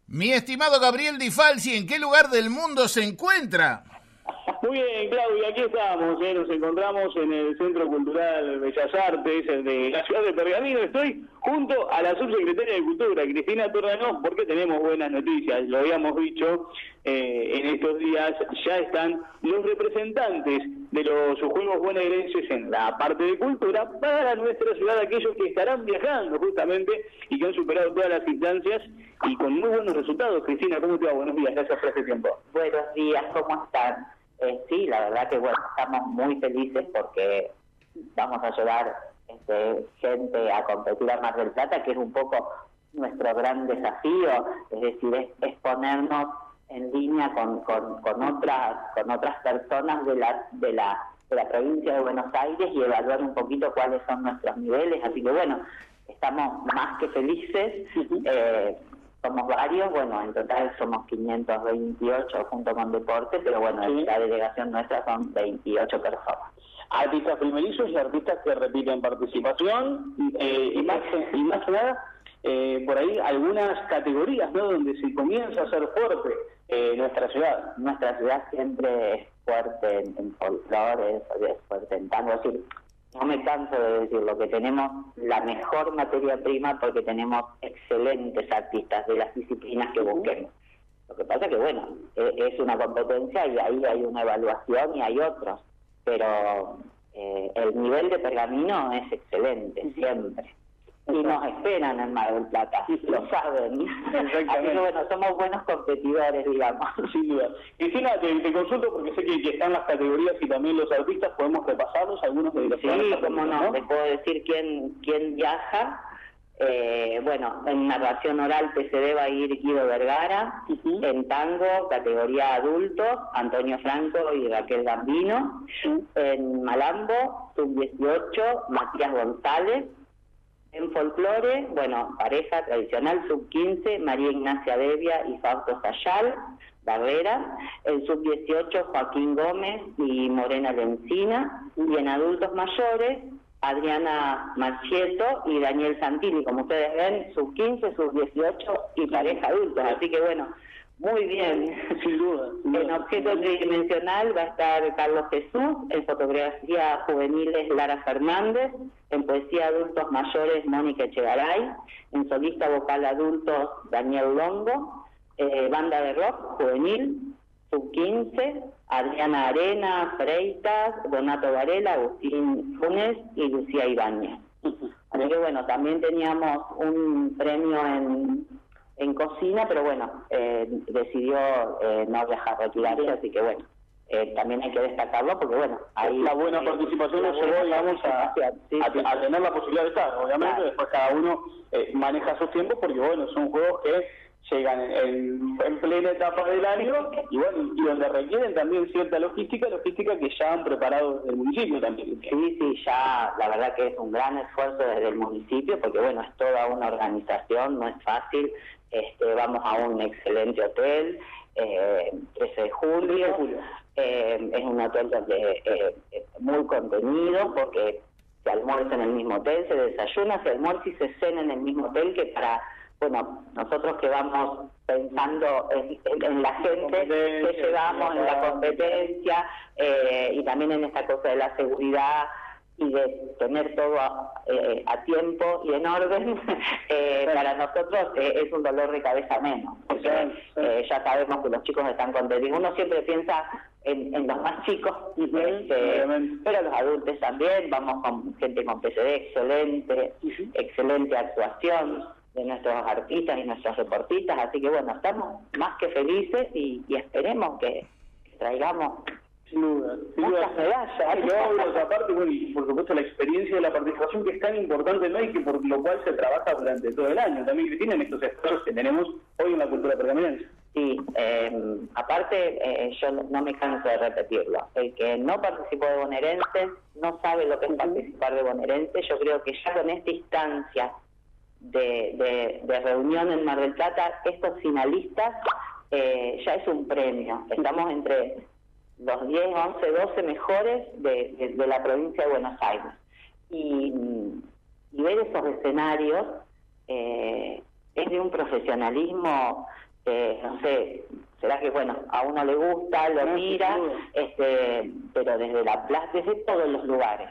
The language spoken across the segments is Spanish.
Mi estimado Gabriel Di Falsi, ¿en qué lugar del mundo se encuentra? Muy bien, Claudio, aquí estamos, nos encontramos en el Centro Cultural Bellas Artes de la ciudad de Pergamino. Estoy junto a la subsecretaria de Cultura, Cristina Torranó, porque tenemos buenas noticias. Lo habíamos dicho, en estos días ya están los representantes de los Juegos Bonaerenses en la parte de cultura para nuestra ciudad, aquellos que estarán viajando justamente y que han superado todas las instancias y con muy buenos resultados. Cristina, ¿cómo te va? Buenos días, gracias por este tiempo. Buenos días, ¿cómo están? Sí, la verdad que bueno, estamos muy felices porque vamos a llevar gente a competir a Mar del Plata, que es un poco nuestro gran desafío, es decir, es ponernos en línea con otras personas de la provincia de Buenos Aires y evaluar un poquito cuáles son nuestros niveles, así que bueno, estamos más que felices. Somos varios, bueno, en total somos 528 junto con deporte, pero bueno, sí, la delegación nuestra son 28 personas. Artistas primerizos y artistas que repiten participación, y más que nada, por ahí algunas categorías, ¿no?, donde se comienza a ser fuerte nuestra ciudad. Nuestra ciudad siempre es fuerte en folclore, es fuerte en tango, es decir, no me canso de decirlo, que tenemos la mejor materia prima porque tenemos excelentes artistas de las disciplinas que busquemos. Lo que pasa es que, bueno, es una competencia y ahí hay una evaluación y hay otros, pero el nivel de Pergamino es excelente, siempre. Y nos esperan en Mar del Plata, lo saben. Así que bueno, somos buenos competidores, digamos. Sin duda. Cristina, te consulto porque sé que están las categorías y también los artistas, podemos repasarlos, algunos de los... Sí, cómo no, te puedo decir quién viaja. Bueno, en narración oral PCD va a ir Guido Vergara, en tango, categoría adulto, Antonio Franco y Raquel Gambino, en malambo, sub-18, Matías González. En folclore, bueno, pareja tradicional, sub-15, María Ignacia Devia y Fausto Sayal, Barrera. En sub-18, Joaquín Gómez y Morena Lencina. Y en adultos mayores, Adriana Marchieto y Daniel Santini. Como ustedes ven, sub-15, sub-18 y pareja adultos. Así que bueno, muy bien. Sin duda. En objeto tridimensional va a estar Carlos Jesús, en fotografía juveniles Lara Fernández, en poesía adultos mayores Mónica Echegaray, en solista vocal adultos Daniel Longo, banda de rock juvenil, sub-15, Adriana Arena, Freitas, Donato Varela, Agustín Funes y Lucía Ibáñez. Así que bueno, también teníamos un premio en cocina, pero bueno, decidió no viajar, retirarse, así que bueno, también hay que destacarlo porque bueno, ahí la buena participación nos llevó, digamos, a tener la posibilidad de estar, obviamente, claro. Después cada uno maneja sus tiempos porque bueno, son juegos que llegan en plena etapa del año y bueno, y donde requieren también cierta logística que ya han preparado desde el municipio también. Sí, ya la verdad que es un gran esfuerzo desde el municipio porque bueno, es toda una organización, no es fácil. Vamos a un excelente hotel, 13 de julio, es un hotel donde muy contenido porque se almuerza en el mismo hotel, se desayuna, se almuerza y se cena en el mismo hotel, que para, bueno, nosotros que vamos pensando en la gente que llevamos, en la competencia y también en esta cosa de la seguridad y de tener todo a tiempo y en orden, para nosotros es un dolor de cabeza menos, porque ya sabemos que los chicos están contentos. Uno siempre piensa en los más chicos, pero los adultos también, vamos con gente con PCD, excelente actuación de nuestros artistas y nuestros deportistas, así que bueno, estamos más que felices y esperemos que traigamos sin duda. Muchas medallas. Aparte, bueno, y por supuesto la experiencia de la participación que es tan importante, ¿no? Y que por lo cual se trabaja durante todo el año. También, Cristina, en estos espacios que tenemos hoy en la cultura pergaminense. Sí, aparte, yo no me canso de repetirlo. El que no participó de bonaerense no sabe lo que es participar de bonaerense. Yo creo que ya con esta instancia de reunión en Mar del Plata, estos finalistas ya es un premio. Estamos entre los 10, 11, 12 mejores de la provincia de Buenos Aires. Y ver esos escenarios es de un profesionalismo no sé, será que bueno, a uno le gusta, lo mira, pero desde todos los lugares.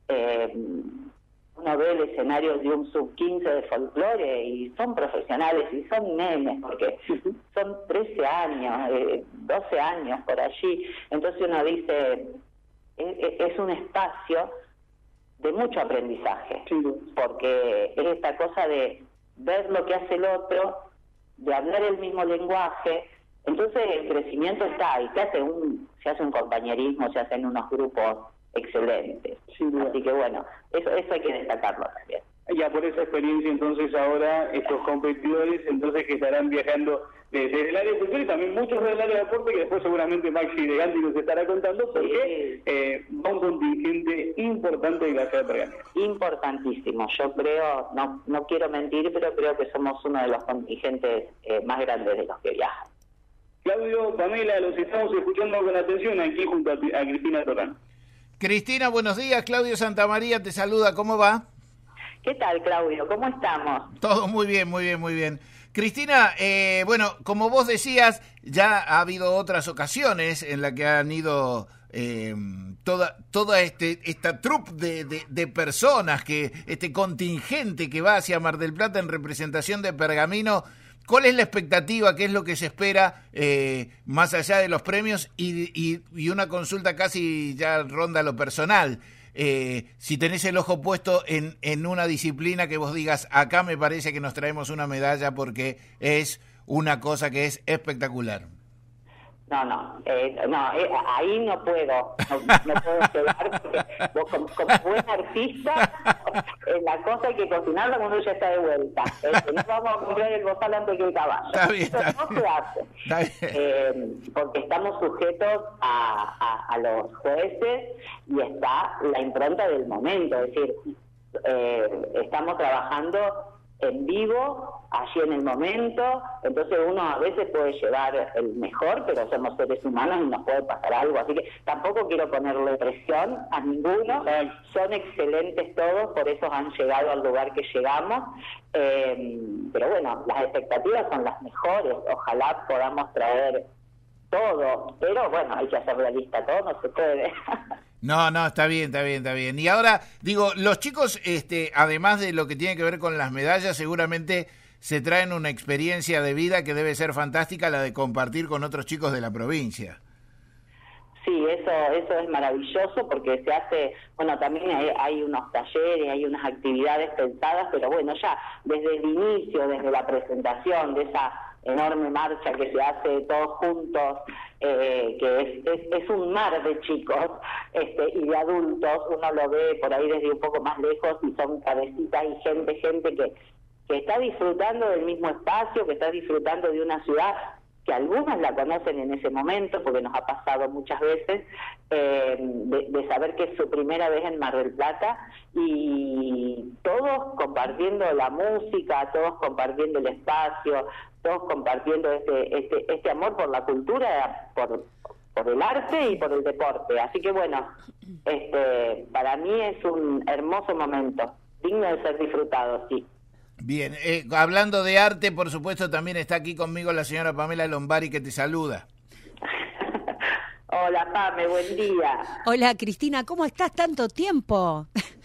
Uno ve el escenario de un sub-15 de folclore y son profesionales y son nenes, porque son 13 años, 12 años por allí. Entonces uno dice, es un espacio de mucho aprendizaje, porque es esta cosa de ver lo que hace el otro, de hablar el mismo lenguaje. Entonces el crecimiento está, y se hace un compañerismo, se hacen unos grupos excelentes. Así que bueno, eso hay que destacarlo también. Ya por esa experiencia, entonces ahora estos competidores, entonces que estarán viajando desde el área de cultura y también muchos del área de deporte, que después seguramente Maxi de Gandhi nos estará contando, porque va un contingente importante de la ciudad de Pergamino. Importantísimo. Yo creo, no quiero mentir, pero creo que somos uno de los contingentes más grandes de los que viajan. Claudio, Pamela, los estamos escuchando con atención aquí junto a Cristina Torrano. Cristina, buenos días. Claudio Santamaría te saluda. ¿Cómo va? ¿Qué tal, Claudio? ¿Cómo estamos? Todo muy bien, muy bien, muy bien. Cristina, bueno, como vos decías, ya ha habido otras ocasiones en las que han ido toda esta troupe de personas, este contingente que va hacia Mar del Plata en representación de Pergamino. ¿Cuál es la expectativa? ¿Qué es lo que se espera más allá de los premios? Y una consulta casi ya ronda lo personal. Si tenés el ojo puesto en una disciplina que vos digas, acá me parece que nos traemos una medalla porque es una cosa que es espectacular. No, ahí no puedo llegar, porque vos como buen artista, la cosa hay que cocinarla cuando ya está de vuelta. No vamos a comprar el bozal antes que el caballo. Eso no se hace. Porque estamos sujetos a los jueces y está la impronta del momento. Es decir, estamos trabajando en vivo, allí en el momento, entonces uno a veces puede llevar el mejor, pero somos seres humanos y nos puede pasar algo, así que tampoco quiero ponerle presión a ninguno, son excelentes todos, por eso han llegado al lugar que llegamos, pero bueno, las expectativas son las mejores, ojalá podamos traer todo, pero bueno, hay que hacer realista, todo no se puede. No, está bien. Y ahora, digo, los chicos, además de lo que tiene que ver con las medallas, seguramente se traen una experiencia de vida que debe ser fantástica, la de compartir con otros chicos de la provincia. Sí, eso es maravilloso porque se hace, bueno, también hay unos talleres, hay unas actividades pensadas, pero bueno, ya desde el inicio, desde la presentación de esa enorme marcha que se hace todos juntos, que es un mar de chicos y de adultos, uno lo ve por ahí desde un poco más lejos y son cabecitas y gente que está disfrutando del mismo espacio, que está disfrutando de una ciudad que algunas la conocen en ese momento, porque nos ha pasado muchas veces, de saber que es su primera vez en Mar del Plata, y todos compartiendo la música, todos compartiendo el espacio, todos compartiendo este amor por la cultura, por el arte y por el deporte. Así que bueno, para mí es un hermoso momento, digno de ser disfrutado, sí. Bien, hablando de arte, por supuesto, también está aquí conmigo la señora Pamela Lombari, que te saluda. Hola, Pame, buen día. Hola, Cristina, ¿cómo estás? ¿Tanto tiempo?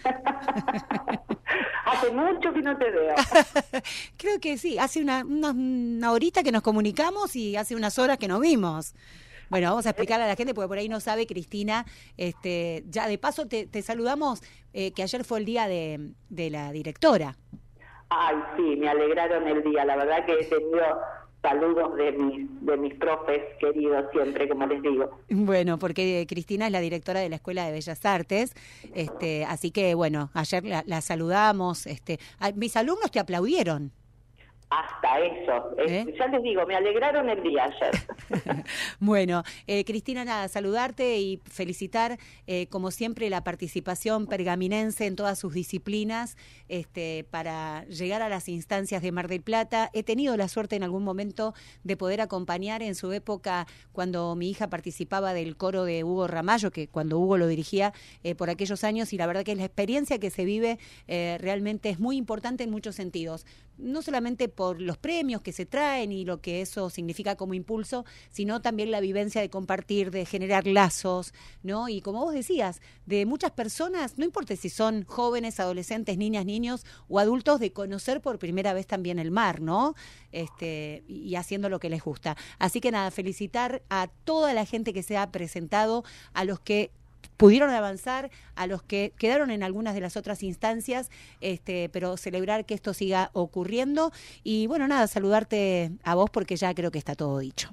Hace mucho que no te veo. Creo que sí, hace una horita que nos comunicamos y hace unas horas que nos vimos. Bueno, vamos a explicarle a la gente, porque por ahí no sabe, Cristina, ya de paso te saludamos, que ayer fue el día de la directora. Ay, sí, me alegraron el día. La verdad que he tenido saludos de mis profes queridos siempre, como les digo. Bueno, porque Cristina es la directora de la Escuela de Bellas Artes, así que bueno, ayer la saludamos. Mis alumnos te aplaudieron. Hasta eso. Ya les digo, me alegraron el día ayer. Bueno, Cristina, nada, saludarte y felicitar, como siempre, la participación pergaminense en todas sus disciplinas para llegar a las instancias de Mar del Plata. He tenido la suerte en algún momento de poder acompañar en su época, cuando mi hija participaba del coro de Hugo Ramallo, que cuando Hugo lo dirigía por aquellos años, y la verdad que la experiencia que se vive realmente es muy importante en muchos sentidos. no solamente por los premios que se traen y lo que eso significa como impulso, sino también la vivencia de compartir, de generar lazos, ¿no? Y como vos decías, de muchas personas, no importa si son jóvenes, adolescentes, niñas, niños o adultos, de conocer por primera vez también el mar, ¿no? Y haciendo lo que les gusta. Así que nada, felicitar a toda la gente que se ha presentado, a los que pudieron avanzar, a los que quedaron en algunas de las otras instancias, pero celebrar que esto siga ocurriendo. Y bueno, nada, saludarte a vos porque ya creo que está todo dicho.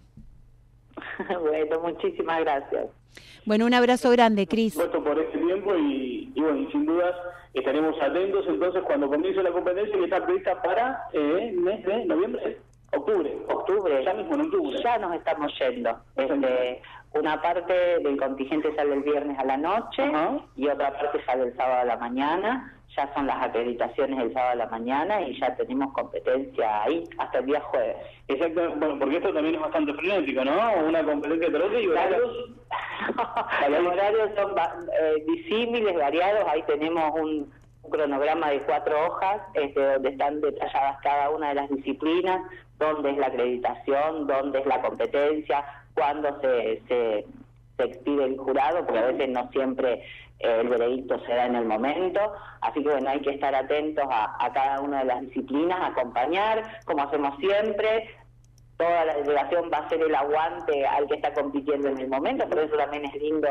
Bueno, muchísimas gracias. Bueno, un abrazo grande, Cris. Puesto por este tiempo y bueno, y sin dudas estaremos atentos entonces cuando comience la competencia que está prevista para mes de noviembre. Octubre, ya mismo en octubre. Ya nos estamos yendo. Una parte del contingente sale el viernes a la noche y otra parte sale el sábado a la mañana. Ya son las acreditaciones el sábado a la mañana y ya tenemos competencia ahí hasta el día jueves. Exacto, bueno, porque esto también es bastante frenético, ¿no? Una competencia de trote y horarios. Los horarios son disímiles, variados. Ahí tenemos un cronograma de 4 hojas donde están detalladas cada una de las disciplinas, dónde es la acreditación, dónde es la competencia, cuándo se expide el jurado, porque a veces no siempre el veredicto se da en el momento, así que bueno, hay que estar atentos a cada una de las disciplinas, acompañar, como hacemos siempre. Toda la delegación va a hacer el aguante al que está compitiendo en el momento, pero eso también es lindo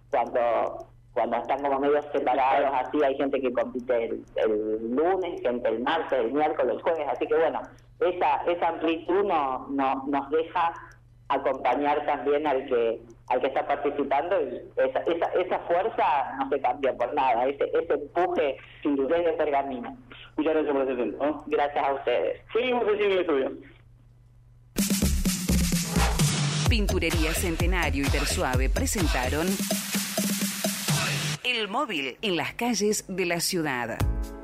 cuando están como medios separados, así hay gente que compite el lunes, gente el martes, el miércoles, el jueves, así que bueno, esa amplitud nos deja acompañar también al que está participando, y esa fuerza no se cambia por nada, ese empuje desde Pergamino. Muchas gracias por ese tiempo, ¿no? Gracias a ustedes. Seguimos en el estudio. Pinturería Centenario y Tersuave presentaron El Móvil en las calles de la ciudad.